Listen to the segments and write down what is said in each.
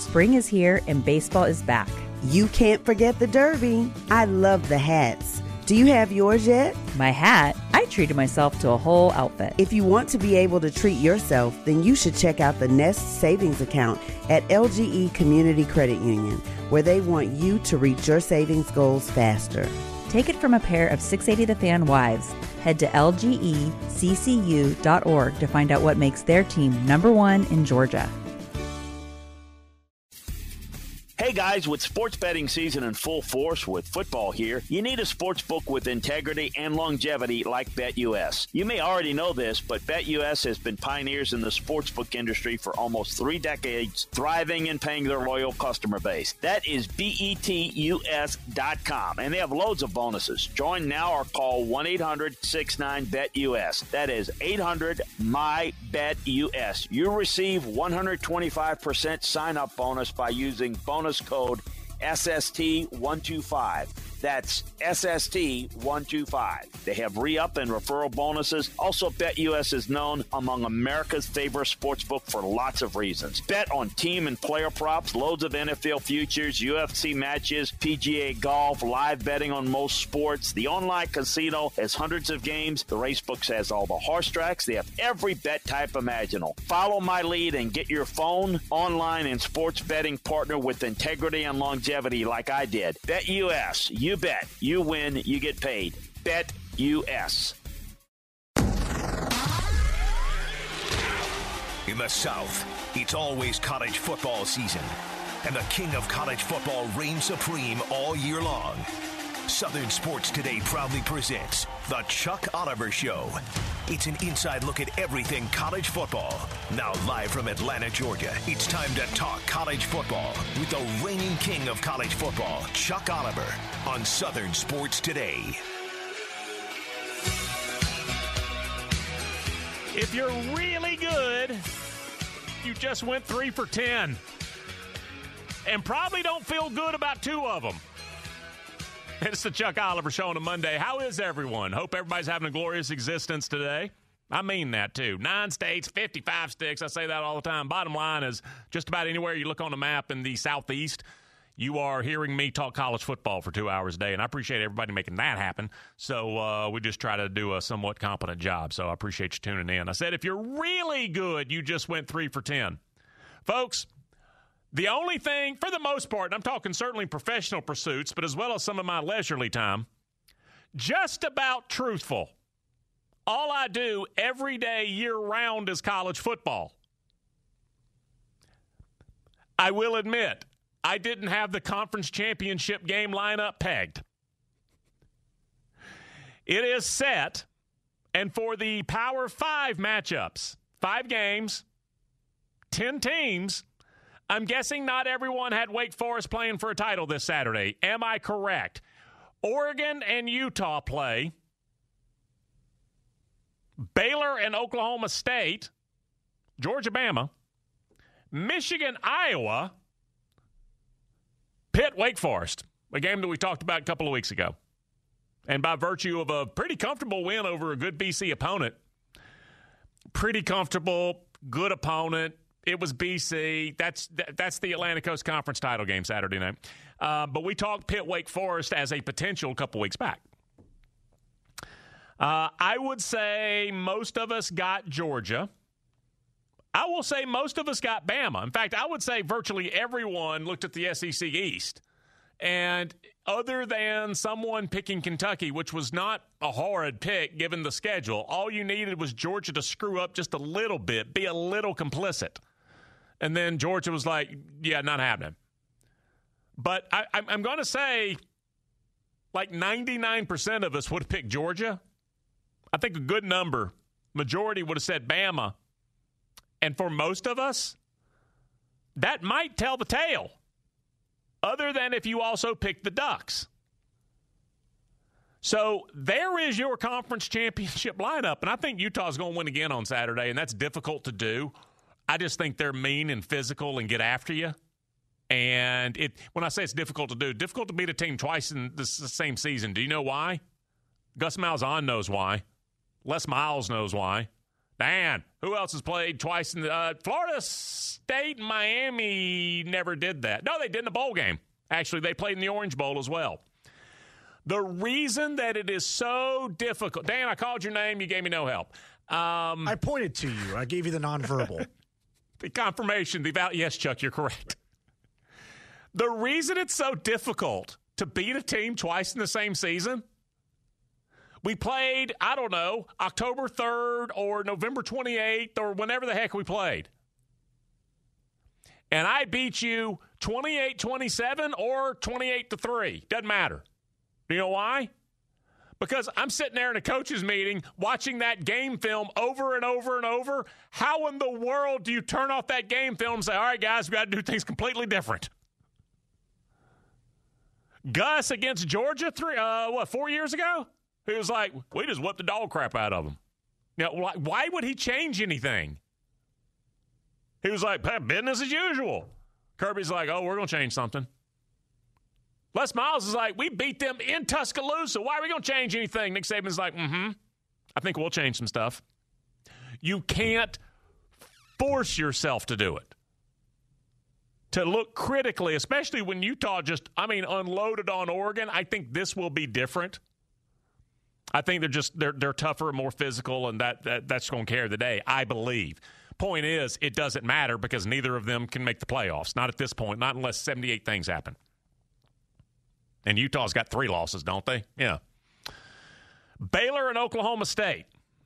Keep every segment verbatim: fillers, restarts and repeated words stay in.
Spring is here and baseball is back. You can't forget the Derby. I love the hats. Do you have yours yet? My hat? I treated myself to a whole outfit. If you want to be able to treat yourself, then you should check out the Nest Savings Account at L G E Community Credit Union, where they want you to reach your savings goals faster. Take it from a pair of six eighty The Fan wives. Head to L G E C C U dot org to find out what makes their team number one in Georgia. Hey guys, with sports betting season in full force with football here, you need a sports book with integrity and longevity like BetUS. You may already know this, but BetUS has been pioneers in the sportsbook industry for almost three decades, thriving and paying their loyal customer base. That is B E T U S dot com, and they have loads of bonuses. Join now or call one eight hundred six nine bet U S. That is eight hundred M Y B E T U S. You receive one hundred twenty-five percent sign-up bonus by using bonus code S S T one two five. That's S S T one two five. They have re-up and referral bonuses. Also, BetUS is known among America's favorite sportsbook for lots of reasons. Bet on team and player props, loads of N F L futures, U F C matches, P G A golf, live betting on most sports. The online casino has hundreds of games. The racebooks has all the horse tracks. They have every bet type imaginable. Follow my lead and get your phone, online, and sports betting partner with integrity and longevity like I did. BetUS. You bet. You win. You get paid. BetUS. In the South, it's always college football season, and the king of college football reigns supreme all year long. Southern Sports Today proudly presents The Chuck Oliver Show. It's an inside look at everything college football. Now live from Atlanta, Georgia, it's time to talk college football with the reigning king of college football, Chuck Oliver, on Southern Sports Today. If you're really good, you just went three for ten. And probably don't feel good about two of them. It's the Chuck Oliver Show on a Monday. How is everyone? Hope everybody's having a glorious existence today. I mean that, too. Nine states, fifty-five sticks. I say that all the time. Bottom line is just about anywhere you look on the map in the Southeast, you are hearing me talk college football for two hours a day, and I appreciate everybody making that happen. So uh, we just try to do a somewhat competent job, so I appreciate you tuning in. I said if you're really good, you just went three for ten. Folks, the only thing, for the most part, and I'm talking certainly professional pursuits, but as well as some of my leisurely time, just about truthful. All I do every day, year-round, is college football. I will admit, I didn't have the conference championship game lineup pegged. It is set, and for the Power Five matchups, five games, ten teams, I'm guessing not everyone had Wake Forest playing for a title this Saturday. Am I correct? Oregon and Utah play. Baylor and Oklahoma State. Georgia, Bama. Michigan, Iowa. Pitt, Wake Forest. A game that we talked about a couple of weeks ago. And by virtue of a pretty comfortable win over a good B C opponent. Pretty comfortable, good opponent. It was B C. That's that's the Atlantic Coast Conference title game Saturday night. Uh, but we talked Pitt Wake Forest as a potential a couple weeks back. Uh, I would say most of us got Georgia. I will say most of us got Bama. In fact, I would say virtually everyone looked at the S E C East. And other than someone picking Kentucky, which was not a horrid pick given the schedule, all you needed was Georgia to screw up just a little bit, be a little complicit. And then Georgia was like, yeah, not happening. But I, I'm going to say like ninety-nine percent of us would have picked Georgia. I think a good number, majority would have said Bama. And for most of us, that might tell the tale. Other than if you also pick the Ducks. So there is your conference championship lineup. And I think Utah's going to win again on Saturday, and that's difficult to do. I just think they're mean and physical and get after you. And it when I say it's difficult to do, difficult to beat a team twice in the same season. Do you know why? Gus Malzahn knows why. Les Miles knows why. Dan, who else has played twice in the uh, Florida State and Miami never did that. No, they did in the bowl game. Actually, they played in the Orange Bowl as well. The reason that it is so difficult, Dan, I called your name, you gave me no help. Um, I pointed to you. I gave you the nonverbal. The confirmation, the val- yes, Chuck, you're correct. The reason it's so difficult to beat a team twice in the same season, we played, I don't know, October third or November twenty-eighth or whenever the heck we played. And I beat you twenty-eight twenty-seven or twenty-eight to three. Doesn't matter. Do you know why? Because I'm sitting there in a coach's meeting watching that game film over and over and over. How in the world do you turn off that game film and say, all right, guys, we got to do things completely different? Gus against Georgia, three, uh, what, four years ago? He was like, we just whipped the dog crap out of them. Now, why would he change anything? He was like, business as usual. Kirby's like, oh, we're going to change something. Les Miles is like, we beat them in Tuscaloosa. Why are we going to change anything? Nick Saban's like, mm-hmm. I think we'll change some stuff. You can't force yourself to do it. To look critically, especially when Utah just, I mean, unloaded on Oregon, I think this will be different. I think they're just, they're they're tougher and more physical, and that, that that's going to carry the day, I believe. Point is, it doesn't matter because neither of them can make the playoffs. Not at this point, not unless seventy-eight things happen. And Utah's got three losses, don't they? Yeah. Baylor and Oklahoma State.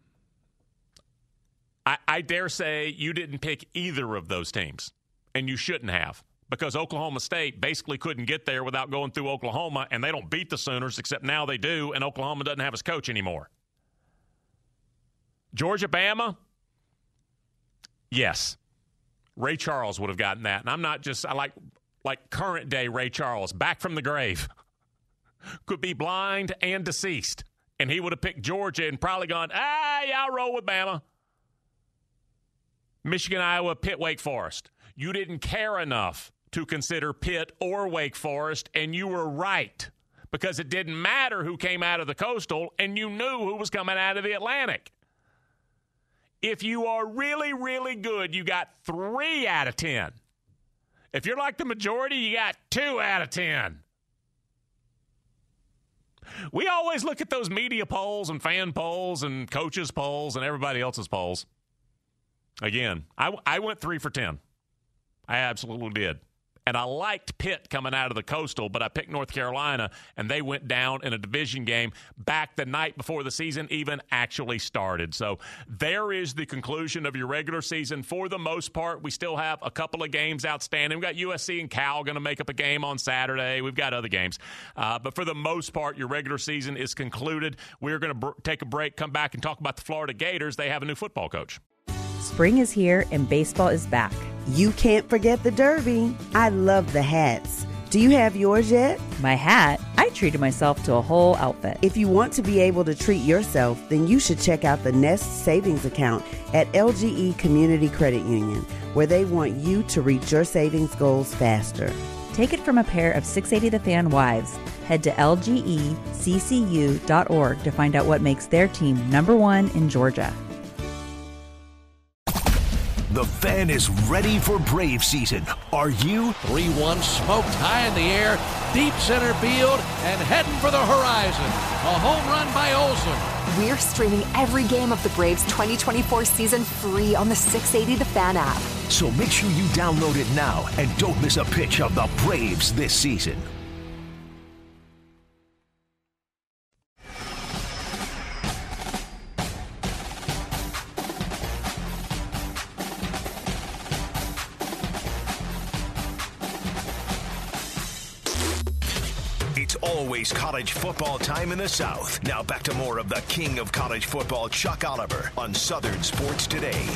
I, I dare say you didn't pick either of those teams, and you shouldn't have, because Oklahoma State basically couldn't get there without going through Oklahoma, and they don't beat the Sooners, except now they do, and Oklahoma doesn't have his coach anymore. Georgia, Bama, yes. Ray Charles would have gotten that, and I'm not just, I like, like current-day Ray Charles, back from the grave. Could be blind and deceased. And he would have picked Georgia and probably gone, ah, yeah, I'll roll with Bama. Michigan, Iowa, Pitt, Wake Forest. You didn't care enough to consider Pitt or Wake Forest, and you were right, because it didn't matter who came out of the Coastal, and you knew who was coming out of the Atlantic. If you are really, really good, you got three out of ten. If you're like the majority, you got two out of ten. We always look at those media polls and fan polls and coaches' polls and everybody else's polls. Again, I, I went three for ten. I absolutely did. And I liked Pitt coming out of the Coastal, but I picked North Carolina, and they went down in a division game back the night before the season even actually started. So there is the conclusion of your regular season. For the most part, we still have a couple of games outstanding. We've got U S C and Cal going to make up a game on Saturday. We've got other games. Uh, but for the most part, your regular season is concluded. We're going to br- take a break, come back, and talk about the Florida Gators. They have a new football coach. Spring is here and baseball is back. You can't forget the Derby. I love the hats. Do you have yours yet? My hat? I treated myself to a whole outfit. If you want to be able to treat yourself, then you should check out the Nest Savings Account at L G E Community Credit Union, where they want you to reach your savings goals faster. Take it from a pair of six eighty The Fan wives. Head to L G E C C U dot org to find out what makes their team number one in Georgia. The Fan is ready for Brave season. Are you? three one smoked high in the air, deep center field, and heading for the horizon. A home run by Olsen. We're streaming every game of the Braves twenty twenty-four season free on the six eighty The Fan app. So make sure you download it now and don't miss a pitch of the Braves this season. Always college football time in the South. Now back to more of the king of college football, Chuck Oliver, on Southern Sports Today.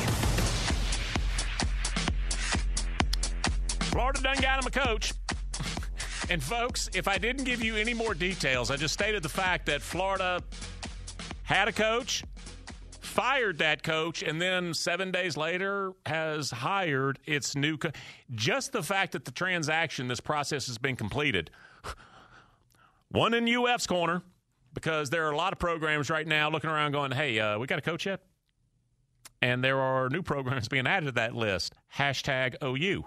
Florida done got him a coach. And folks, if I didn't give you any more details, I just stated the fact that Florida had a coach, fired that coach, and then seven days later has hired its new coach. Just the fact that the transaction, this process has been completed. One in U F's corner, because there are a lot of programs right now looking around going, hey, uh, we got a coach yet? and there are new programs being added to that list. Hashtag O U.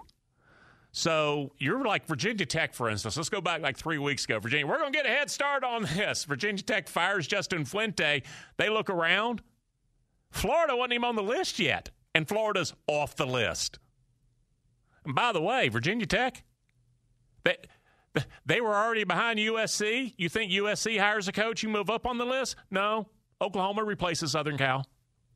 So you're like Virginia Tech, for instance. Let's go back like three weeks ago. Virginia, we're going to get a head start on this. Virginia Tech fires Justin Fuente. They look around. Florida wasn't even on the list yet, and Florida's off the list. And by the way, Virginia Tech, they, they were already behind U S C. You think U S C hires a coach, you move up on the list? No. Oklahoma replaces Southern Cal.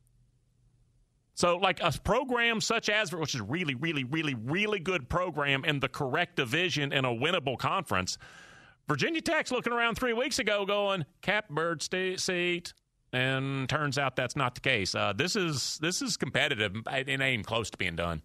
So, like a program such as, which is really, really, really, really good program in the correct division in a winnable conference, Virginia Tech's looking around three weeks ago going, catbird seat, and turns out that's not the case. Uh, this is this is competitive. It ain't even close to being done.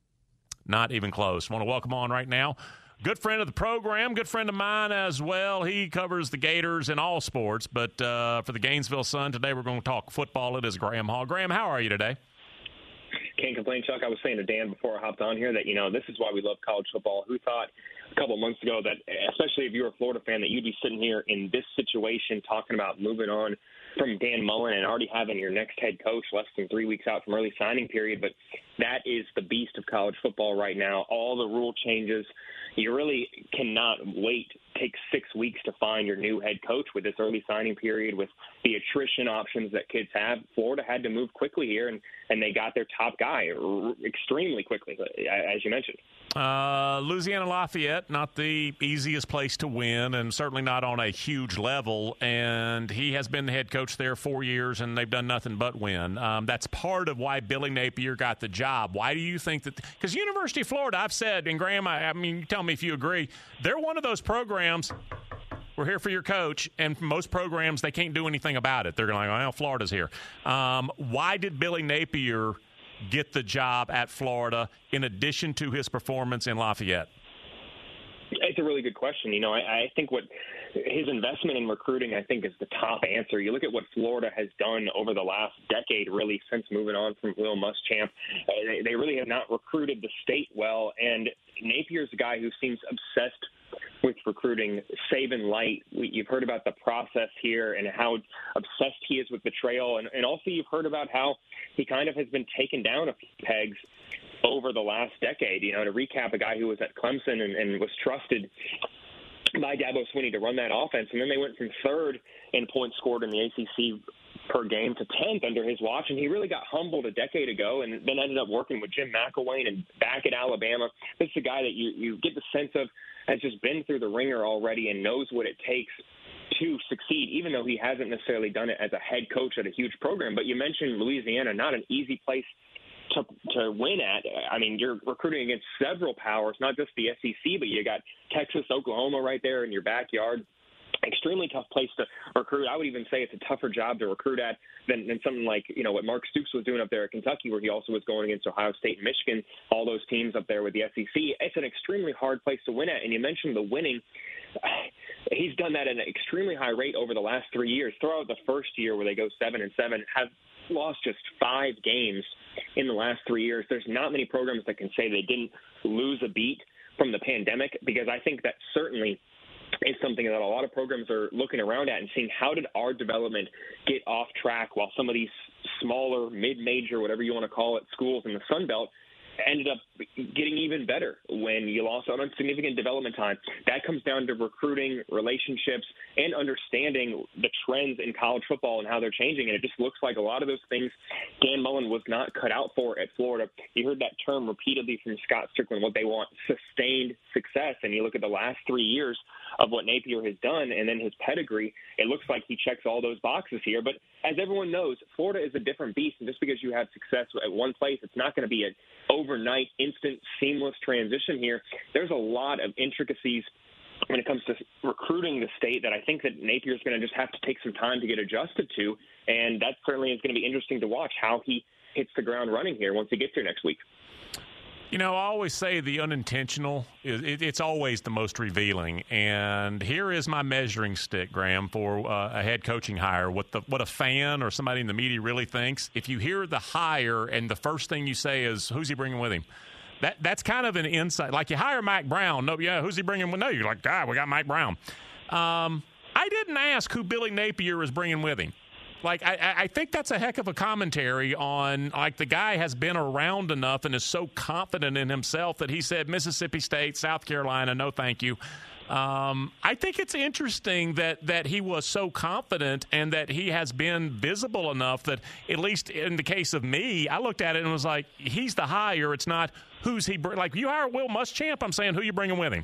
Not even close. Want to welcome on right now. Good friend of the program, good friend of mine as well. He covers the Gators in all sports, but uh, for the Gainesville Sun today, we're going to talk football. It is Graham Hall. Graham, how are you today? Can't complain, Chuck. I was saying to Dan before I hopped on here that, you know, this is why we love college football. Who thought a couple of months ago that, especially if you're a Florida fan, that you'd be sitting here in this situation talking about moving on from Dan Mullen and already having your next head coach less than three weeks out from early signing period. But that is the beast of college football right now. All the rule changes. You really cannot wait. Take six weeks to find your new head coach with this early signing period, with the attrition options that kids have. Florida had to move quickly here, and, and they got their top guy r- extremely quickly, as you mentioned. Uh, Louisiana Lafayette, not the easiest place to win, and certainly not on a huge level. And he has been the head coach there four years, and they've done nothing but win. Um, that's part of why Billy Napier got the job. Why do you think that? Because University of Florida, I've said, and Graham, I, I mean, you tell me if you agree, they're one of those programs. We're here for your coach, and most programs, they can't do anything about it. They're going like, well, Florida's here. Um, why did Billy Napier get the job at Florida in addition to his performance in Lafayette? It's a really good question. You know, I, I think what his investment in recruiting, I think, is the top answer. You look at what Florida has done over the last decade, really, since moving on from Will Muschamp. They, they really have not recruited the state well, and Napier's a guy who seems obsessed with recruiting. Saban Light, we, you've heard about the process here and how obsessed he is with the trail, and, and also you've heard about how he kind of has been taken down a few pegs over the last decade. You know, to recap, a guy who was at Clemson and, and was trusted by Dabo Swinney to run that offense, and then they went from third in points scored in the A C C per game to tenth under his watch, and he really got humbled a decade ago and then ended up working with Jim McElwain and back at Alabama. This is a guy that you, you get the sense of has just been through the ringer already and knows what it takes to succeed, even though he hasn't necessarily done it as a head coach at a huge program. But you mentioned Louisiana, not an easy place to to win at. I mean, you're recruiting against several powers, not just the S E C, but you got Texas, Oklahoma right there in your backyard. Extremely tough place to recruit. I would even say it's a tougher job to recruit at than, than something like, you know, what Mark Stoops was doing up there at Kentucky, where he also was going against Ohio State and Michigan, all those teams up there with the S E C. It's an extremely hard place to win at. And you mentioned the winning. He's done that at an extremely high rate over the last three years. Throw out the first year where they go seven and seven, have lost just five games in the last three years. There's not many programs that can say they didn't lose a beat from the pandemic, because I think that certainly is something that a lot of programs are looking around at and seeing, how did our development get off track while some of these smaller, mid-major, whatever you want to call it, schools in the Sun Belt ended up getting even better when you lost out on significant development time. That comes down to recruiting, relationships, and understanding the trends in college football and how they're changing. And it just looks like a lot of those things Dan Mullen was not cut out for at Florida. You heard that term repeatedly from Scott Strickland, what they want, sustained success. And you look at the last three years of what Napier has done and then his pedigree, it looks like he checks all those boxes here. But as everyone knows, Florida is a different beast. And just because you have success at one place, it's not going to be an overnight, instant, seamless transition here. There's a lot of intricacies when it comes to recruiting the state that I think that Napier is going to just have to take some time to get adjusted to. And that certainly is going to be interesting to watch how he hits the ground running here once he gets here next week. You know, I always say the unintentional, is, it, it's always the most revealing. And here is my measuring stick, Graham, for uh, a head coaching hire. What the what a fan or somebody in the media really thinks. If you hear the hire and the first thing you say is, who's he bringing with him? That That's kind of an insight. Like you hire Mike Brown. No, yeah, who's he bringing with? No, you're like, God, we got Mike Brown. Um, I didn't ask who Billy Napier is bringing with him. Like, I, I think that's a heck of a commentary on, like, the guy has been around enough and is so confident in himself that he said, Mississippi State, South Carolina, no thank you. Um, I think it's interesting that, that he was so confident and that he has been visible enough that, at least in the case of me, I looked at it and was like, he's the hire. It's not who's he br- – like, you hire Will Muschamp, I'm saying who you bringing with him?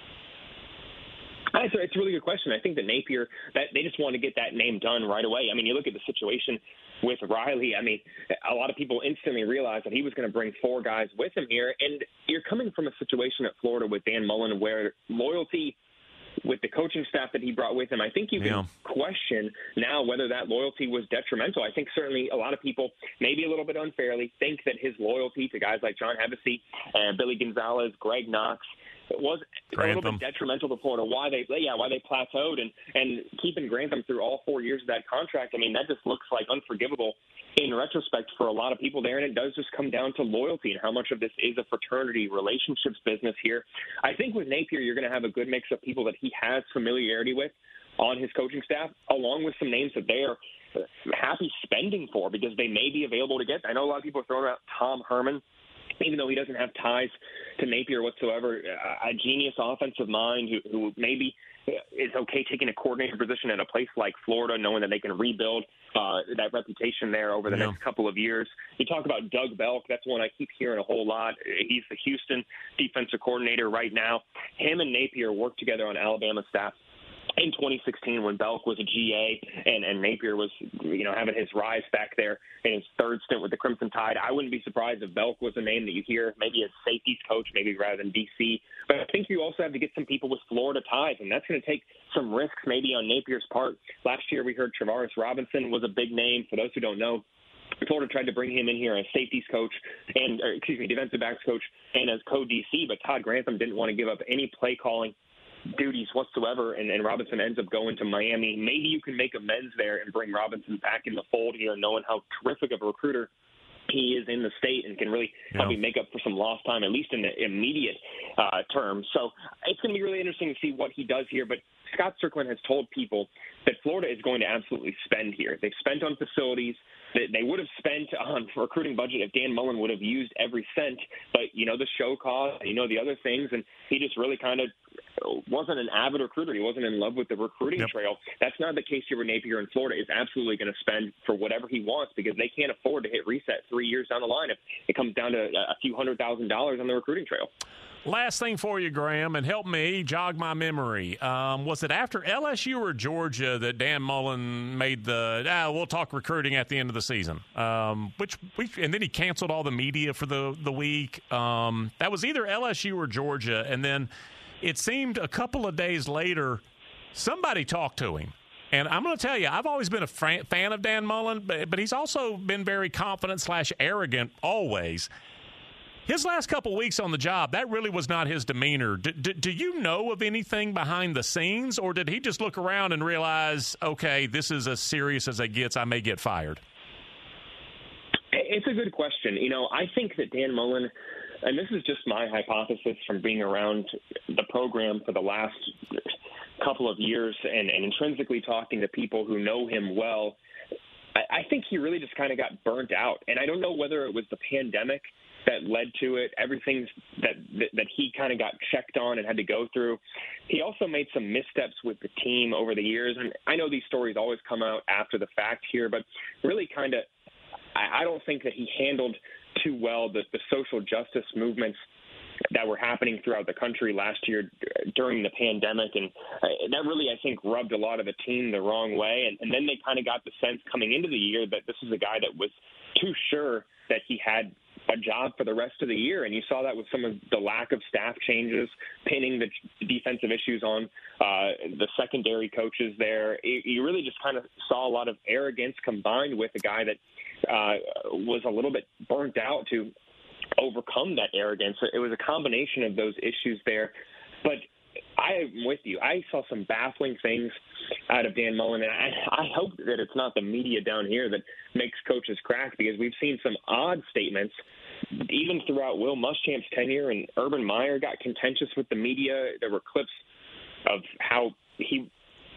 It's a, it's a really good question. I think that Napier, that they just want to get that name done right away. I mean, you look at the situation with Riley. I mean, a lot of people instantly realized that he was going to bring four guys with him here. And you're coming from a situation at Florida with Dan Mullen where loyalty with the coaching staff that he brought with him, I think you can yeah. question now whether that loyalty was detrimental. I think certainly a lot of people, maybe a little bit unfairly, think that his loyalty to guys like John Hevesy and Billy Gonzalez, Greg Knox, it was Grantham. a little bit detrimental to Florida. Why they, yeah, why they plateaued and and keeping Grantham through all four years of that contract. I mean, that just looks like unforgivable in retrospect for a lot of people there. And it does just come down to loyalty and how much of this is a fraternity relationships business here. I think with Napier, you're going to have a good mix of people that he has familiarity with on his coaching staff, along with some names that they are happy spending for because they may be available to get. I know a lot of people are throwing out Tom Herman, even though he doesn't have ties to Napier whatsoever, a genius offensive mind who, who maybe is okay taking a coordinator position at a place like Florida, knowing that they can rebuild uh, that reputation there over the yeah. next couple of years. You talk about Doug Belk. That's one I keep hearing a whole lot. He's the Houston defensive coordinator right now. Him and Napier worked together on Alabama staff in twenty sixteen when Belk was a G A and, and Napier was, you know, having his rise back there in his third stint with the Crimson Tide. I wouldn't be surprised if Belk was a name that you hear maybe as safeties coach, maybe rather than D C. But I think you also have to get some people with Florida ties, and that's going to take some risks maybe on Napier's part. Last year we heard Travaris Robinson was a big name. For those who don't know, Florida tried to bring him in here as safeties coach and, or, excuse me, defensive backs coach and as co-D C, but Todd Grantham didn't want to give up any play calling duties whatsoever, and, and Robinson ends up going to Miami. Maybe you can make amends there and bring Robinson back in the fold here, knowing how terrific of a recruiter he is in the state and can really yeah. help you make up for some lost time, at least in the immediate uh, term. So it's going to be really interesting to see what he does here. But Scott Strickland has told people that Florida is going to absolutely spend here. They've spent on facilities. They would have spent on recruiting budget if Dan Mullen would have used every cent. But, you know, the show cost, you know, the other things, and he just really kind of wasn't an avid recruiter. He wasn't in love with the recruiting yep. trail. That's not the case here with Napier in Florida. Is absolutely going to spend for whatever he wants because they can't afford to hit reset three years down the line if it comes down to a few hundred thousand dollars on the recruiting trail. Last thing for you, Graham, and help me jog my memory. Um, was it after L S U or Georgia that Dan Mullen made the, ah, we'll talk recruiting at the end of the season? Um, which, which and then he canceled all the media for the, the week. Um, that was either L S U or Georgia, and then it seemed a couple of days later somebody talked to him. And I'm going to tell you, I've always been a fan of Dan Mullen, but, but he's also been very confident slash arrogant always. His last couple weeks on the job, that really was not his demeanor. Do, do, do you know of anything behind the scenes, or did he just look around and realize, okay, this is as serious as it gets, I may get fired? It's a good question. You know, I think that Dan Mullen, and this is just my hypothesis from being around the program for the last couple of years and, and intrinsically talking to people who know him well, I, I think he really just kind of got burnt out. And I don't know whether it was the pandemic that led to it, everything that that, that he kind of got checked on and had to go through. He also made some missteps with the team over the years, and I know these stories always come out after the fact here, but really kind of I, I don't think that he handled too well the, the social justice movements that were happening throughout the country last year during the pandemic, and that really, I think, rubbed a lot of the team the wrong way, and, and then they kind of got the sense coming into the year that this is a guy that was too sure that he had a job for the rest of the year. And you saw that with some of the lack of staff changes, pinning the defensive issues on uh, the secondary coaches there. You really just kind of saw a lot of arrogance combined with a guy that uh, was a little bit burnt out to overcome that arrogance. It was a combination of those issues there. But I'm with you. I saw some baffling things out of Dan Mullen, and I, I hope that it's not the media down here that makes coaches crack, because we've seen some odd statements even throughout Will Muschamp's tenure, and Urban Meyer got contentious with the media. There were clips of how he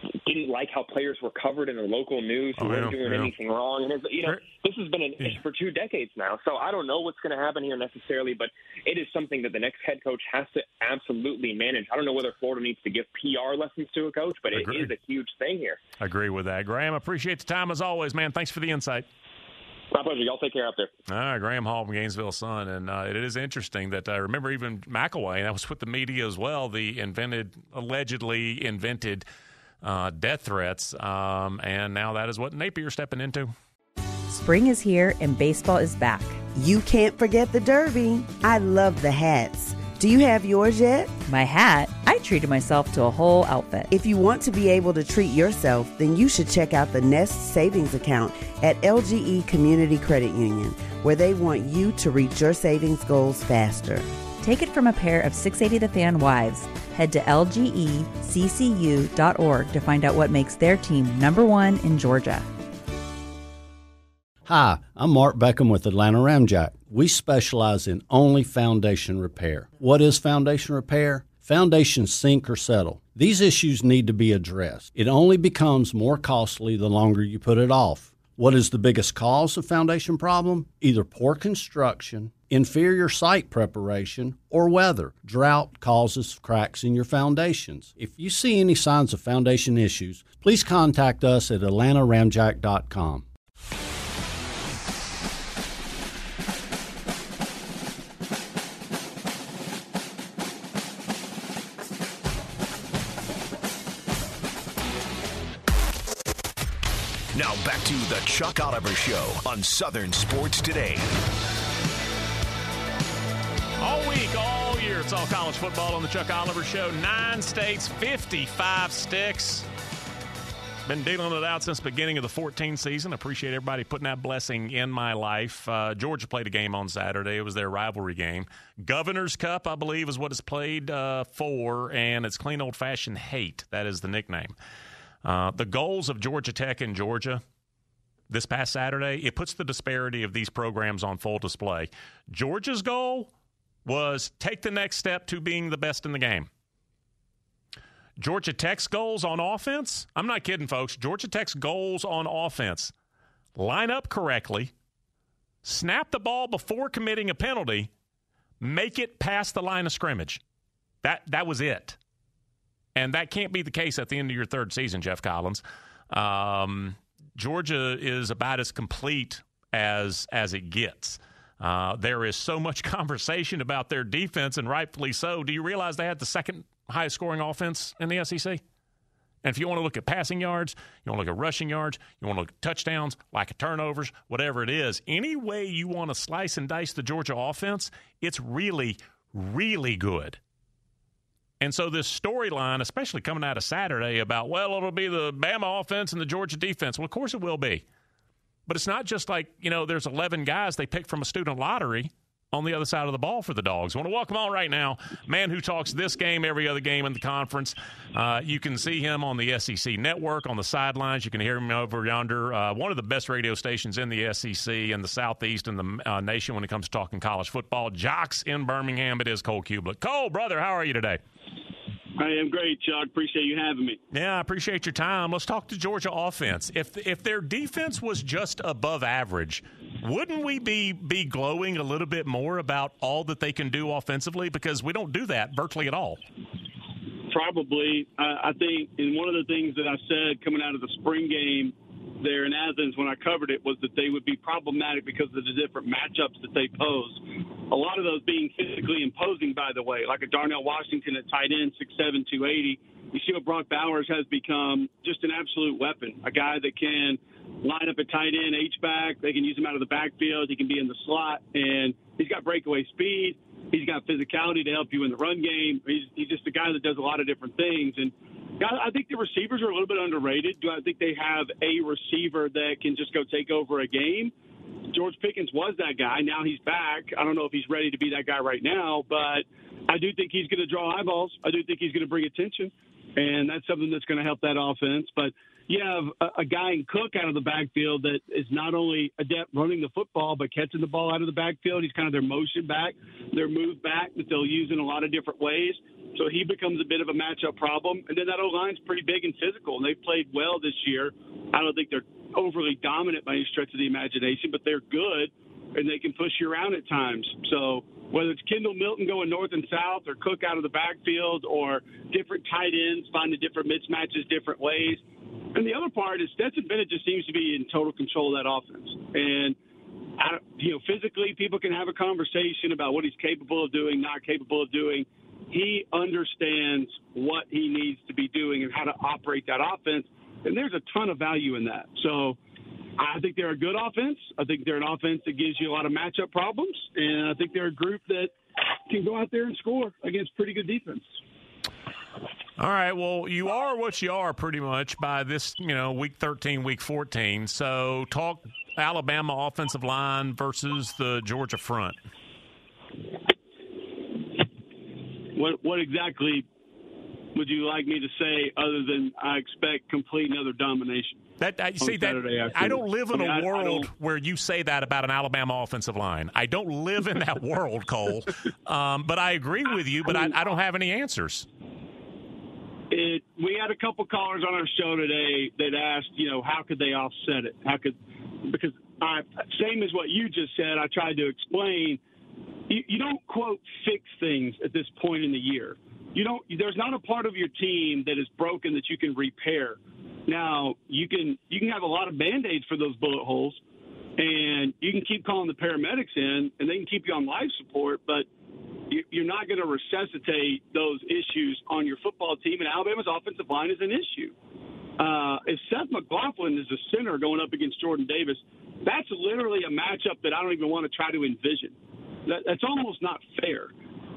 didn't like how players were covered in the local news who oh, weren't yeah, doing yeah. anything wrong. And, it's, you know, this has been an issue for two decades now. So I don't know what's going to happen here necessarily, but it is something that the next head coach has to absolutely manage. I don't know whether Florida needs to give P R lessons to a coach, but it is a huge thing here. I agree with that. Graham, appreciate the time as always, man. Thanks for the insight. My pleasure. Y'all take care out there. All right, Graham Hall from Gainesville Sun. And uh, it is interesting that I remember even McElwain, and that was with the media as well, the invented, allegedly invented uh, death threats. Um, and now that is what Napier's stepping into. Spring is here and baseball is back. You can't forget the Derby. I love the hats. Do you have yours yet? My hat? I treated myself to a whole outfit. If you want to be able to treat yourself, then you should check out the Nest Savings Account at L G E Community Credit Union, where they want you to reach your savings goals faster. Take it from a pair of six eighty The Fan wives. Head to L G E C C U dot org to find out what makes their team number one in Georgia. Hi, I'm Mark Beckham with Atlanta Ramjack. We specialize in only foundation repair. What is foundation repair? Foundations sink or settle. These issues need to be addressed. It only becomes more costly the longer you put it off. What is the biggest cause of foundation problem? Either poor construction, inferior site preparation, or weather. Drought causes cracks in your foundations. If you see any signs of foundation issues, please contact us at atlanta ramjack dot com. Now back to the Chuck Oliver Show on Southern Sports Today. All week, all year, it's all college football on the Chuck Oliver Show. Nine states, fifty-five sticks. Been dealing it out since the beginning of the fourteen season. Appreciate everybody putting that blessing in my life. Uh, Georgia played a game on Saturday. It was their rivalry game. Governor's Cup, I believe, is what it's played uh, for, and it's clean old-fashioned hate. That is the nickname. Uh, the goals of Georgia Tech and Georgia this past Saturday, it puts the disparity of these programs on full display. Georgia's goal was take the next step to being the best in the game. Georgia Tech's goals on offense, I'm not kidding, folks. Georgia Tech's goals on offense, line up correctly, snap the ball before committing a penalty, make it past the line of scrimmage. That that was it. And that can't be the case at the end of your third season, Jeff Collins. Um, Georgia is about as complete as as it gets. Uh, there is so much conversation about their defense, and rightfully so. Do you realize they had the second highest scoring offense in the S E C? And if you want to look at passing yards, you want to look at rushing yards, you want to look at touchdowns, lack of turnovers, whatever it is, any way you want to slice and dice the Georgia offense, it's really, really good. And so this storyline, especially coming out of Saturday about, well, it'll be the Bama offense and the Georgia defense. Well, of course it will be. But it's not just like, you know, there's eleven guys they picked from a student lottery on the other side of the ball for the Dogs. I want to welcome on right now, man who talks this game, every other game in the conference. Uh, you can see him on the S E C Network, on the sidelines. You can hear him over yonder. Uh, one of the best radio stations in the S E C and the Southeast and the uh, nation when it comes to talking college football. Jocks in Birmingham. It is Cole Kublik. Cole, brother, how are you today? I am great, Chuck. Appreciate you having me. Yeah, I appreciate your time. Let's talk to Georgia offense. If if their defense was just above average, wouldn't we be be glowing a little bit more about all that they can do offensively? Because we don't do that virtually at all. Probably. Uh, I think, and one of the things that I said coming out of the spring game there in Athens when I covered it was that they would be problematic because of the different matchups that they pose. A lot of those being physically imposing, by the way, like a Darnell Washington at tight end, six seven, two eighty. You see what Brock Bowers has become, just an absolute weapon, a guy that can line up at tight end, H-back. They can use him out of the backfield. He can be in the slot, and he's got breakaway speed. He's got physicality to help you in the run game. He's, he's just a guy that does a lot of different things. And I think the receivers are a little bit underrated. Do I think they have a receiver that can just go take over a game? George Pickens was that guy. Now he's back. I don't know if he's ready to be that guy right now, but I do think he's going to draw eyeballs. I do think he's going to bring attention, and that's something that's going to help that offense. But you have a, a guy in Cook out of the backfield that is not only adept running the football, but catching the ball out of the backfield. He's kind of their motion back, their move back that they'll use in a lot of different ways. So he becomes a bit of a matchup problem. And then that O-line's pretty big and physical, and they've played well this year. I don't think they're overly dominant by any stretch of the imagination, but they're good, and they can push you around at times. So whether it's Kendall Milton going north and south or Cook out of the backfield or different tight ends, finding different mismatches different ways. And the other part is Stetson Bennett just seems to be in total control of that offense. And, I, you know, physically people can have a conversation about what he's capable of doing, not capable of doing. He understands what he needs to be doing and how to operate that offense. And there's a ton of value in that. So I think they're a good offense. I think they're an offense that gives you a lot of matchup problems. And I think they're a group that can go out there and score against pretty good defense. All right, well, you are what you are pretty much by this, you know, week thirteen, week fourteen. So talk Alabama offensive line versus the Georgia front. What what exactly would you like me to say other than I expect complete and utter domination? That I see that I don't live in I mean, a I, world I where you say that about an Alabama offensive line. I don't live in that world, Cole. Um, but I agree with you, but I, I don't have any answers. It, we had a couple callers on our show today that asked, you know, how could they offset it? How could because I same as what you just said. I tried to explain. You, you don't quote fix things at this point in the year. You don't. There's not a part of your team that is broken that you can repair. Now you can you can have a lot of Band-Aids for those bullet holes, and you can keep calling the paramedics in, and they can keep you on life support, but you're not going to resuscitate those issues on your football team, and Alabama's offensive line is an issue. Uh, if Seth McLaughlin is a center going up against Jordan Davis, that's literally a matchup that I don't even want to try to envision. That, that's almost not fair.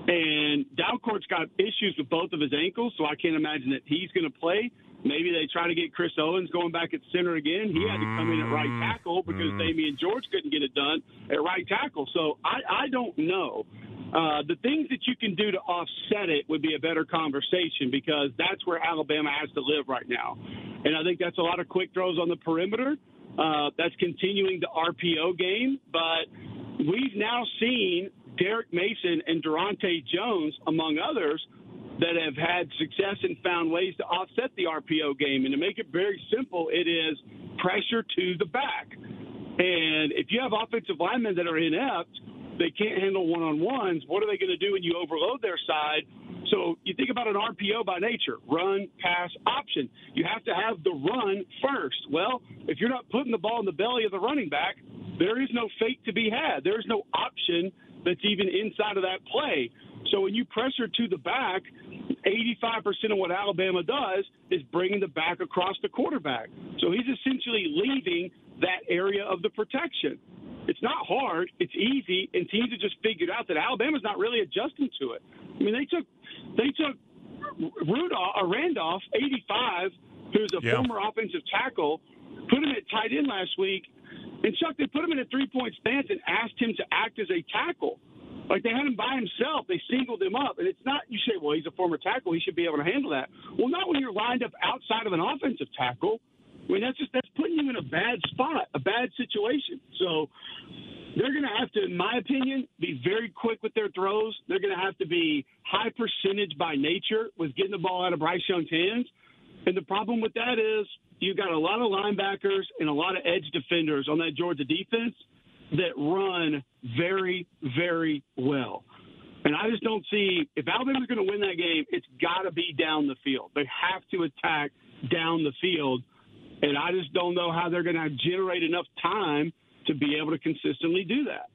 And Dalcourt's got issues with both of his ankles, so I can't imagine that he's going to play. Maybe they try to get Chris Owens going back at center again. He had to come in at right tackle because mm. Damian George couldn't get it done at right tackle. So I, I don't know. Uh, the things that you can do to offset it would be a better conversation because that's where Alabama has to live right now. And I think that's a lot of quick throws on the perimeter. Uh, that's continuing the R P O game. But we've now seen Derek Mason and Durante Jones, among others, that have had success and found ways to offset the R P O game. And to make it very simple, it is pressure to the back. And if you have offensive linemen that are inept, they can't handle one-on-ones, what are they going to do when you overload their side? So you think about an R P O by nature, run, pass, option. You have to have the run first. Well, if you're not putting the ball in the belly of the running back, there is no fake to be had. There is no option that's even inside of that play. So when you pressure to the back, eighty-five percent of what Alabama does is bringing the back across the quarterback. So he's essentially leaving that area of the protection. It's not hard. It's easy, and teams have just figured out that Alabama's not really adjusting to it. I mean, they took they took Rudolph or Randolph, eighty-five, who's a yeah. former offensive tackle, put him at tight end last week, and Chuck, they put him in a three-point stance and asked him to act as a tackle. Like they had him by himself. They singled him up. And it's not, you say, well, he's a former tackle. He should be able to handle that. Well, not when you're lined up outside of an offensive tackle. I mean, that's just that's putting you in a bad spot, a bad situation. So they're going to have to, in my opinion, be very quick with their throws. They're going to have to be high percentage by nature with getting the ball out of Bryce Young's hands. And the problem with that is you've got a lot of linebackers and a lot of edge defenders on that Georgia defense that run very, very well. And I just don't see, if Alabama's going to win that game, it's got to be down the field. They have to attack down the field. And I just don't know how they're going to generate enough time to be able to consistently do that.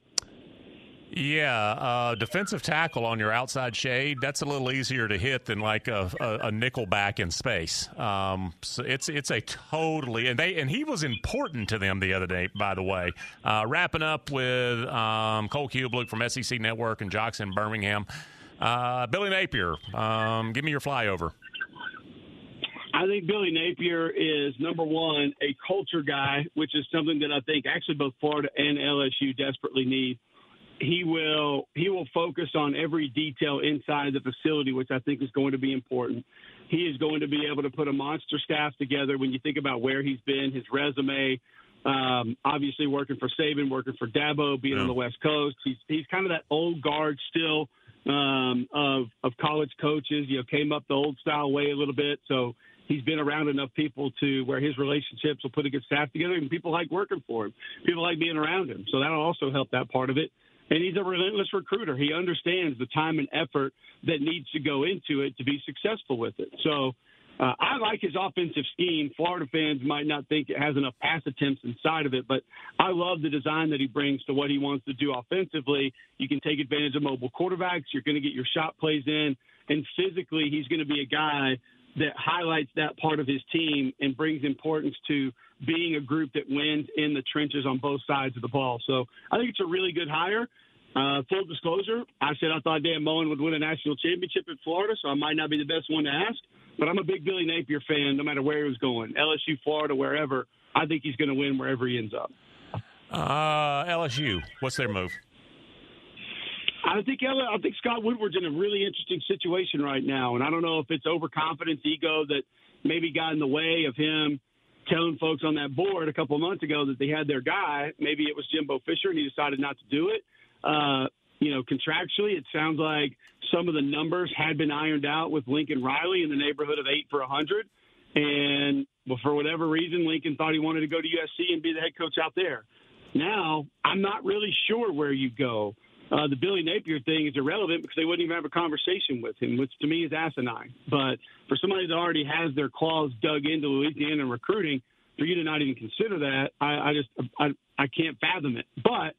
Yeah, uh, defensive tackle on your outside shade, that's a little easier to hit than like a, a, a nickel back in space. Um, so it's it's a totally – and they and he was important to them the other day, by the way. Uh, wrapping up with um, Cole Kublik from S E C Network and Jocks in Birmingham. Uh, Billy Napier, um, give me your flyover. I think Billy Napier is, number one, a culture guy, which is something that I think actually both Florida and L S U desperately need. he will he will focus on every detail inside the facility, which I think is going to be important. He is going to be able to put a monster staff together. When you think about where he's been, his resume, um, obviously working for Saban, working for Dabo, being yeah. on the West Coast. He's he's kind of that old guard still um, of of college coaches. You know, came up the old style way a little bit. So he's been around enough people to where his relationships will put a good staff together, and people like working for him. People like being around him. So that'll also help that part of it. And he's a relentless recruiter. He understands the time and effort that needs to go into it to be successful with it. So uh, I like his offensive scheme. Florida fans might not think it has enough pass attempts inside of it, but I love the design that he brings to what he wants to do offensively. You can take advantage of mobile quarterbacks. You're going to get your shot plays in. And physically, he's going to be a guy that highlights that part of his team and brings importance to being a group that wins in the trenches on both sides of the ball. So I think it's a really good hire. Uh, full disclosure, I said I thought Dan Mullen would win a national championship in Florida, so I might not be the best one to ask. But I'm a big Billy Napier fan no matter where he was going. L S U, Florida, wherever. I think he's going to win wherever he ends up. Uh, L S U, what's their move? I think I think Scott Woodward's in a really interesting situation right now, and I don't know if it's overconfidence, ego that maybe got in the way of him telling folks on that board a couple of months ago that they had their guy. Maybe it was Jimbo Fisher, and he decided not to do it. Uh, you know, contractually, it sounds like some of the numbers had been ironed out with Lincoln Riley in the neighborhood of eight for a hundred, and well, for whatever reason, Lincoln thought he wanted to go to U S C and be the head coach out there. Now, I'm not really sure where you go. Uh, the Billy Napier thing is irrelevant because they wouldn't even have a conversation with him, which to me is asinine. But for somebody that already has their claws dug into Louisiana recruiting, for you to not even consider that, I, I just I, I can't fathom it. But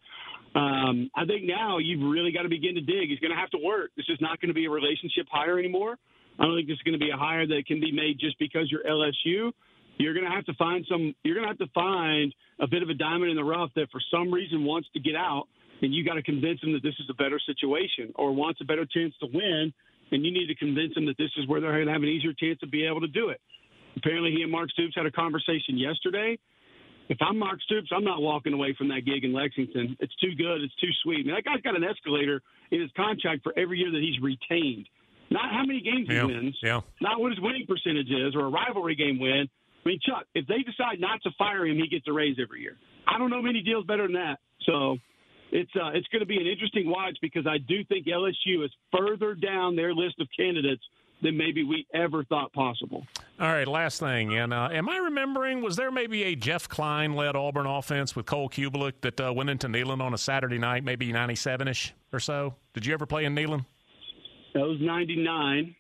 um, I think now you've really got to begin to dig. He's going to have to work. This is not going to be a relationship hire anymore. I don't think this is going to be a hire that can be made just because you're L S U. You're going to have to find some. You're going to have to find a bit of a diamond in the rough that for some reason wants to get out. And you got to convince him that this is a better situation or wants a better chance to win, and you need to convince him that this is where they're going to have an easier chance to be able to do it. Apparently he and Mark Stoops had a conversation yesterday. If I'm Mark Stoops, I'm not walking away from that gig in Lexington. It's too good. It's too sweet. I mean, that guy's got an escalator in his contract for every year that he's retained. Not how many games yeah, he wins, yeah. not what his winning percentage is or a rivalry game win. I mean, Chuck, if they decide not to fire him, he gets a raise every year. I don't know many deals better than that. So – It's uh, it's going to be an interesting watch because I do think L S U is further down their list of candidates than maybe we ever thought possible. All right, last thing. And uh, am I remembering, was there maybe a Jeff Klein-led Auburn offense with Cole Kubelik that uh, went into Neyland on a Saturday night, maybe ninety-seven-ish or so? Did you ever play in Neyland? That was ninety-nine,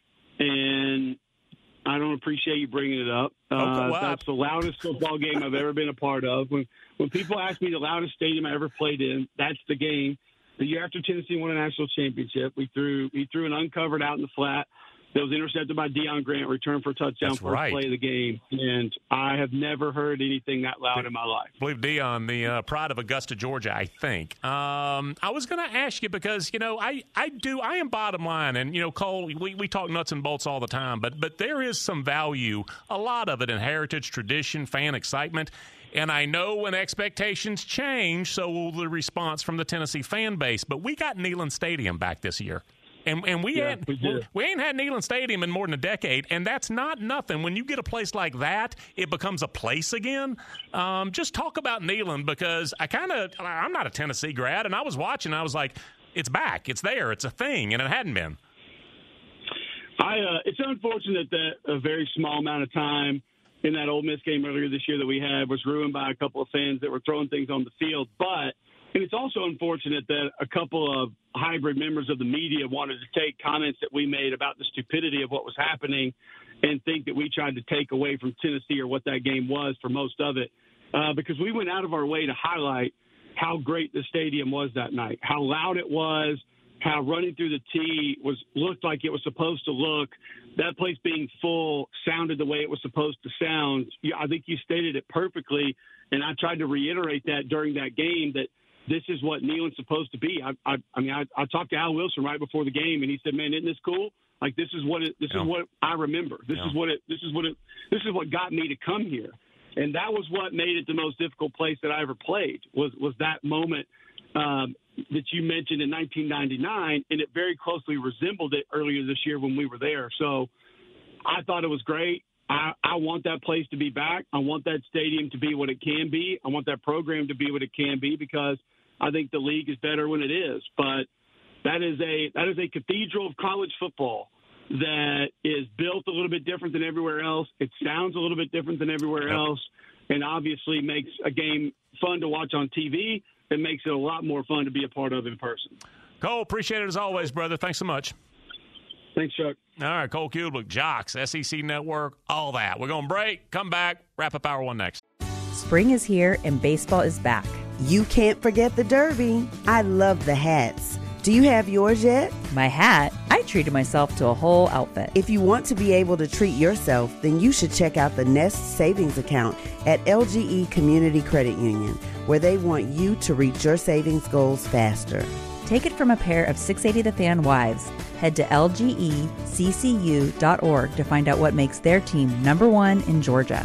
and I don't appreciate you bringing it up. Uh, okay, well, that's the loudest football game I've ever been a part of. When when people ask me the loudest stadium I ever played in, that's the game. The year after Tennessee won a national championship, we threw we threw an uncovered out in the flat that was intercepted by Deion Grant, returned for a touchdown, that's first right. play of the game. And I have never heard anything that loud in my life. I believe Deion, the uh, pride of Augusta, Georgia, I think. Um, I was going to ask you because, you know, I, I do, I am bottom line. And, you know, Cole, we, we talk nuts and bolts all the time, but but there is some value, a lot of it in heritage, tradition, fan excitement. And I know when expectations change, so will the response from the Tennessee fan base. But we got Neyland Stadium back this year. And and we, yeah, ain't, we, we ain't had Neyland Stadium in more than a decade, and that's not nothing. When you get a place like that, it becomes a place again. Um, just talk about Neyland because I kind of – I'm not a Tennessee grad, and I was watching. I was like, it's back. It's there. It's a thing, and it hadn't been. I uh, it's unfortunate that a very small amount of time in that Ole Miss game earlier this year that we had was ruined by a couple of fans that were throwing things on the field, but – and it's also unfortunate that a couple of hybrid members of the media wanted to take comments that we made about the stupidity of what was happening and think that we tried to take away from Tennessee or what that game was for most of it, uh, because we went out of our way to highlight how great the stadium was that night, how loud it was, how running through the tee was looked like it was supposed to look. That place being full sounded the way it was supposed to sound. I think you stated it perfectly, and I tried to reiterate that during that game that this is what Neyland's supposed to be. I, I, I mean, I, I talked to Al Wilson right before the game, and he said, "Man, isn't this cool? Like this is what it, this yeah. is what I remember. This yeah. is what it. This is what it. This is what got me to come here." And that was what made it the most difficult place that I ever played. Was was that moment? Um, that you mentioned in nineteen ninety-nine, and it very closely resembled it earlier this year when we were there. So I thought it was great. I, I want that place to be back. I want that stadium to be what it can be. I want that program to be what it can be because I think the league is better when it is. But that is a that is a cathedral of college football that is built a little bit different than everywhere else. It sounds a little bit different than everywhere yep. else, and obviously makes a game fun to watch on T V. It makes it a lot more fun to be a part of in person. Cole, appreciate it as always, brother. Thanks so much. Thanks, Chuck. All right, Cole Kublik, Jocks, S E C Network, all that. We're going to break, come back, wrap up Hour One next. Spring is here and baseball is back. You can't forget the Derby. I love the hats. Do you have yours yet? My hat? I treated myself to a whole outfit. If you want to be able to treat yourself, then you should check out the Nest Savings Account at L G E Community Credit Union, where they want you to reach your savings goals faster. Take it from a pair of six eighty The Fan wives. Head to L G E C C U dot org to find out what makes their team number one in Georgia.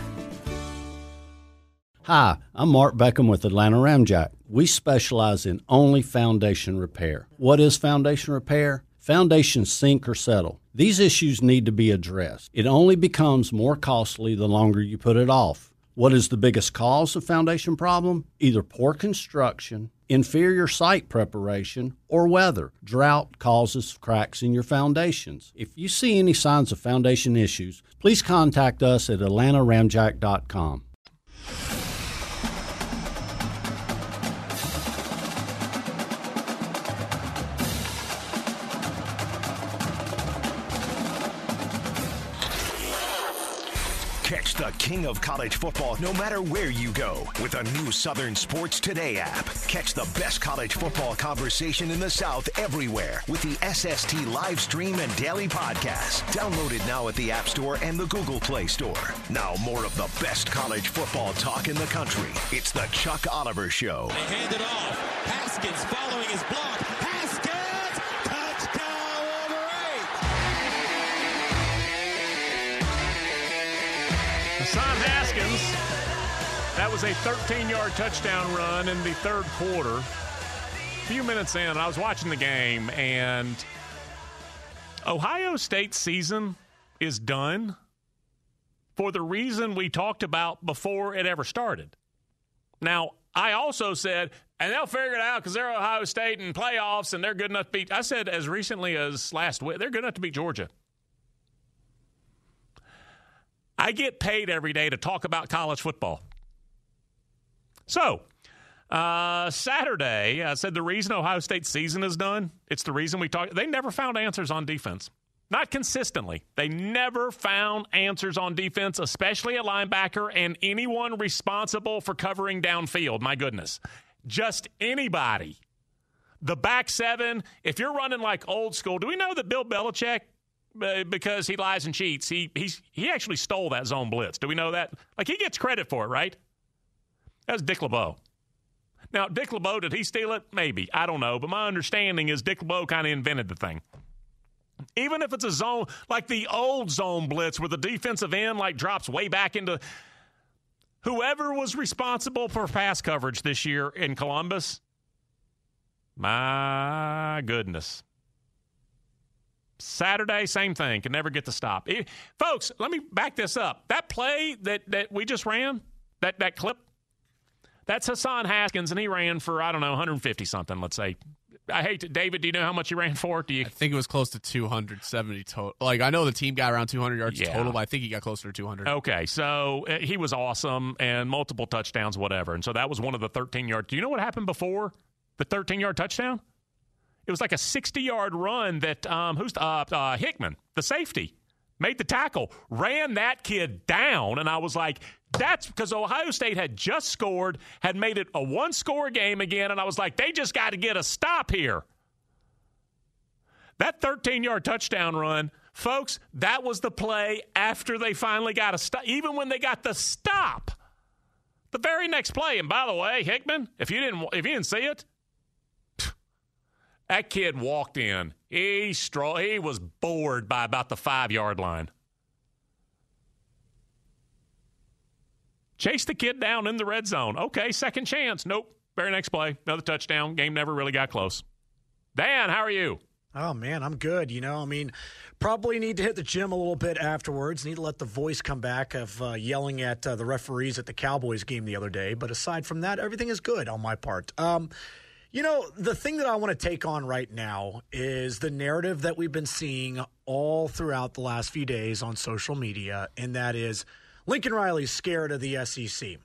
Hi, I'm Mark Beckham with Atlanta Ramjack. We specialize in only foundation repair. What is foundation repair? Foundations sink or settle. These issues need to be addressed. It only becomes more costly the longer you put it off. What is the biggest cause of foundation problem? Either poor construction, inferior site preparation, or weather. Drought causes cracks in your foundations. If you see any signs of foundation issues, please contact us at atlanta ramjack dot com. Catch the king of college football no matter where you go with a new Southern Sports Today app. Catch the best college football conversation in the South everywhere with the S S T live stream and daily podcast. Download it now at the App Store and the Google Play Store. Now more of the best college football talk in the country. It's the Chuck Oliver Show. They hand it off. Haskins following his block. Haskins! Touchdown Wolverine! Hassan Haskins, that was a thirteen-yard touchdown run in the third quarter. A few minutes in, I was watching the game, and Ohio State's season is done for the reason we talked about before it ever started. Now, I also said, and they'll figure it out because they're Ohio State in playoffs, and they're good enough to beat, I said as recently as last week, they're good enough to beat Georgia. I get paid every day to talk about college football. So, uh, Saturday, I said the reason Ohio State's season is done, it's the reason we talk. They never found answers on defense. Not consistently. They never found answers on defense, especially a linebacker and anyone responsible for covering downfield. My goodness. Just anybody. The back seven, if you're running like old school, do we know that Bill Belichick, because he lies and cheats, he he's, he actually stole that zone blitz. Do we know that? Like, he gets credit for it, right? That was Dick LeBeau. Now, Dick LeBeau, did he steal it? Maybe. I don't know. But my understanding is Dick LeBeau kind of invented the thing. Even if it's a zone, like the old zone blitz where the defensive end, like, drops way back into whoever was responsible for pass coverage this year in Columbus, my goodness. Saturday, same thing. Can never get to stop. It, folks, let me back this up. That play that, that we just ran, that, that clip, that's Hassan Haskins, and he ran for, I don't know, one hundred fifty something, let's say. I hate to, David, do you know how much he ran for? Do you? I think it was close to two hundred seventy total. Like, I know the team got around two hundred yards yeah. total, but I think he got closer to two hundred. Okay, so uh, he was awesome, and multiple touchdowns, whatever. And so that was one of the thirteen-yard. Do you know what happened before the thirteen-yard touchdown? It was like a sixty-yard run that um, who's uh, uh, Hickman, the safety, made the tackle, ran that kid down, and I was like, that's because Ohio State had just scored, had made it a one-score game again, and I was like, they just got to get a stop here. That thirteen-yard touchdown run, folks, that was the play after they finally got a stop. Even when they got the stop, the very next play, and by the way, Hickman, if you didn't, if you didn't see it, that kid walked in. He stroll, he was bored by about the five-yard line. Chase the kid down in the red zone. Okay, second chance. Nope. Very next play, another touchdown. Game never really got close. Dan, how are you? Oh, man, I'm good. You know, I mean, probably need to hit the gym a little bit afterwards. Need to let the voice come back of uh, yelling at uh, the referees at the Cowboys game the other day. But aside from that, everything is good on my part. Um, you know, the thing that I want to take on right now is the narrative that we've been seeing all throughout the last few days on social media, and that is Lincoln Riley's scared of the S E C.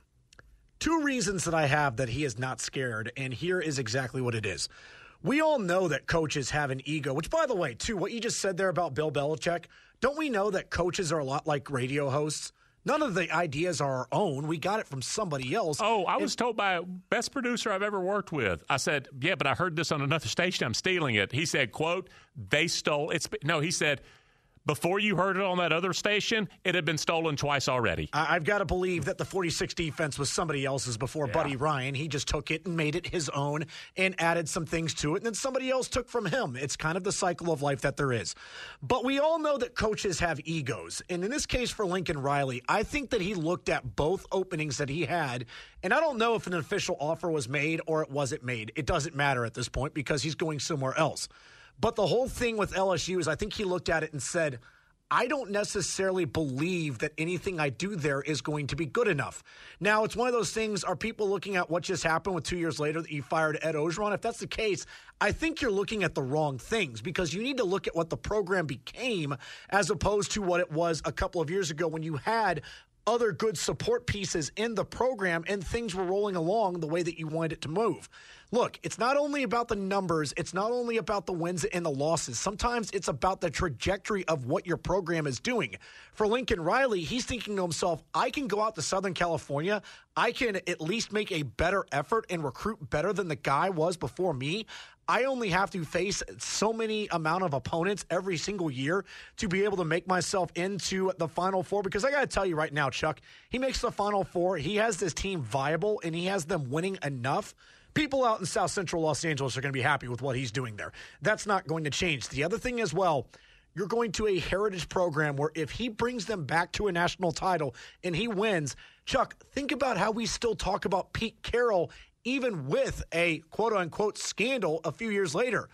Two reasons that I have that he is not scared, and here is exactly what it is. We all know that coaches have an ego, which, by the way, too, what you just said there about Bill Belichick, don't we know that coaches are a lot like radio hosts? None of the ideas are our own. We got it from somebody else. Oh, I was told by best producer I've ever worked with. I said, yeah, but I heard this on another station. I'm stealing it. He said, quote, they stole it. No, he said, before you heard it on that other station, it had been stolen twice already. I've got to believe that the forty-six defense was somebody else's before Yeah. Buddy Ryan. He just took it and made it his own and added some things to it, and then somebody else took from him. It's kind of the cycle of life that there is. But we all know that coaches have egos, and in this case for Lincoln Riley, I think that he looked at both openings that he had, and I don't know if an official offer was made or it wasn't made. It doesn't matter at this point because he's going somewhere else. But the whole thing with L S U is I think he looked at it and said, I don't necessarily believe that anything I do there is going to be good enough. Now, it's one of those things, are people looking at what just happened with two years later that you fired Ed Orgeron? If that's the case, I think you're looking at the wrong things because you need to look at what the program became as opposed to what it was a couple of years ago when you had other good support pieces in the program and things were rolling along the way that you wanted it to move. Look, it's not only about the numbers. It's not only about the wins and the losses. Sometimes it's about the trajectory of what your program is doing. For Lincoln Riley, he's thinking to himself, I can go out to Southern California. I can at least make a better effort and recruit better than the guy was before me. I only have to face so many amount of opponents every single year to be able to make myself into the Final Four. Because I got to tell you right now, Chuck, he makes the Final Four. He has this team viable, and he has them winning enough. People out in South Central Los Angeles are going to be happy with what he's doing there. That's not going to change. The other thing as well, you're going to a heritage program where if he brings them back to a national title and he wins, Chuck, think about how we still talk about Pete Carroll even with a quote-unquote scandal a few years later.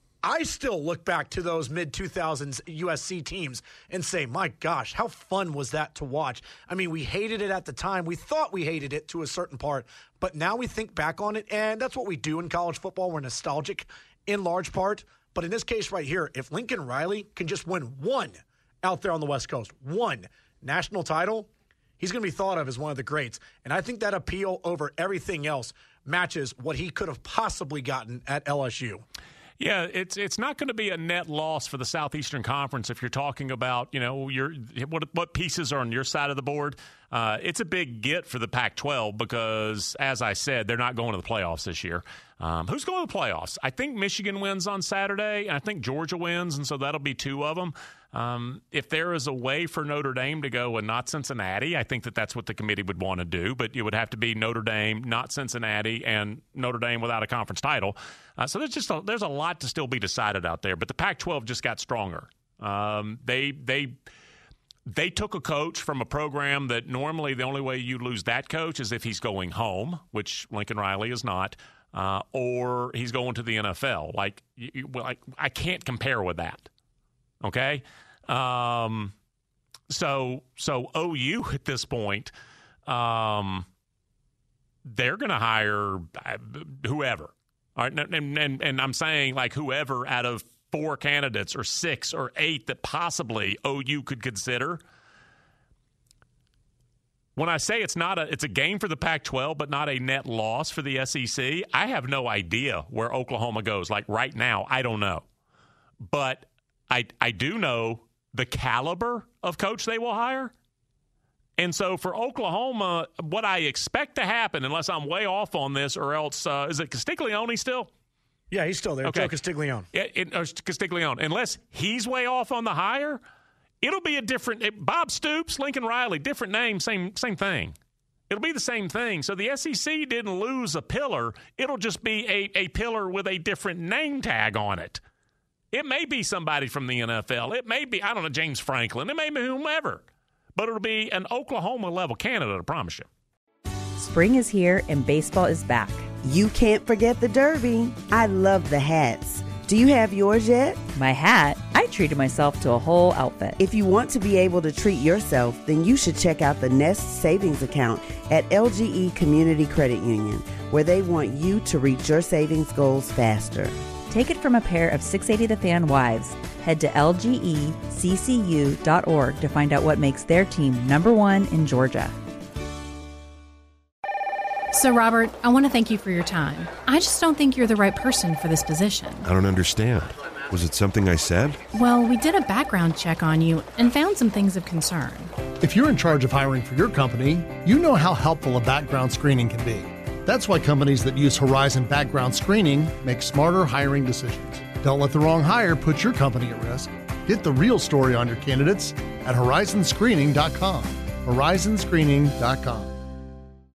I still look back to those mid two thousands U S C teams and say, my gosh, how fun was that to watch? I mean, we hated it at the time. We thought we hated it to a certain part, but now we think back on it, and that's what we do in college football. We're nostalgic in large part. But in this case right here, if Lincoln Riley can just win one out there on the West Coast, one national title, he's going to be thought of as one of the greats. And I think that appeal over everything else matches what he could have possibly gotten at L S U. Yeah, it's it's not going to be a net loss for the Southeastern Conference if you're talking about, you know, your what what pieces are on your side of the board. Uh, it's a big get for the Pac twelve because, as I said, they're not going to the playoffs this year. Um, who's going to the playoffs? I think Michigan wins on Saturday, and I think Georgia wins, and so that'll be two of them. Um, if there is a way for Notre Dame to go and not Cincinnati, I think that that's what the committee would want to do, but it would have to be Notre Dame, not Cincinnati, and Notre Dame without a conference title. Uh, so there's just a, there's a lot to still be decided out there, but the Pac twelve just got stronger. Um, they they they took a coach from a program that normally the only way you lose that coach is if he's going home, which Lincoln Riley is not, uh, or he's going to the N F L. Like, you, like I can't compare with that. Okay, um, so so O U at this point, um, they're going to hire whoever. All right, and, and and I'm saying like whoever out of four candidates or six or eight that possibly O U could consider. When I say it's not a it's a game for the Pac twelve, but not a net loss for the S E C, I have no idea where Oklahoma goes. Like right now, I don't know, but I I do know the caliber of coach they will hire. And so for Oklahoma, what I expect to happen, unless I'm way off on this, or else, uh, is it Castiglione still? Yeah, he's still there. Okay. Joe Castiglione. Yeah, it, or Castiglione. Unless he's way off on the hire, it'll be a different it, – Bob Stoops, Lincoln Riley, different name, same same thing. It'll be the same thing. So the S E C didn't lose a pillar. It'll just be a, a pillar with a different name tag on it. It may be somebody from the N F L. It may be, I don't know, James Franklin. It may be whomever. But it'll be an Oklahoma-level candidate, I promise you. Spring is here and baseball is back. You can't forget the Derby. I love the hats. Do you have yours yet? My hat? I treated myself to a whole outfit. If you want to be able to treat yourself, then you should check out the Nest Savings Account at L G E Community Credit Union, where they want you to reach your savings goals faster. Take it from a pair of six eighty The Fan wives. Head to L G E C C U dot org to find out what makes their team number one in Georgia. So, Robert, I want to thank you for your time. I just don't think you're the right person for this position. I don't understand. Was it something I said? Well, we did a background check on you and found some things of concern. If you're in charge of hiring for your company, you know how helpful a background screening can be. That's why companies that use Horizon Background Screening make smarter hiring decisions. Don't let the wrong hire put your company at risk. Get the real story on your candidates at horizon screening dot com. horizon screening dot com.